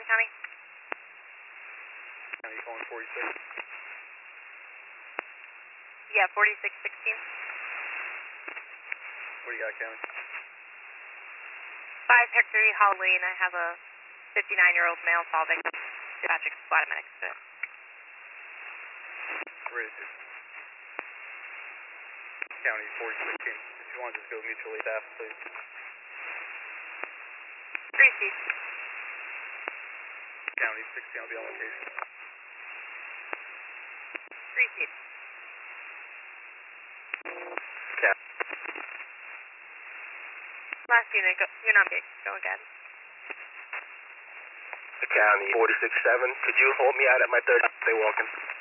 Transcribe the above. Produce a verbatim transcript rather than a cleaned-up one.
County? County calling forty-six. Yeah, forty-six sixteen. What do you got, County? five Hickory Hall Lane. I have a fifty-nine-year-old male fall victim. Patrick Squadmedic. Ready to. County forty-six sixteen. If you want to just go mutually fast, please. Three seats. County sixteen, I'll be on location. Three seats. Cap. Last unit, go, you're not big. Go again. The County forty-six seven. Could you hold me out at my third? Stay walking.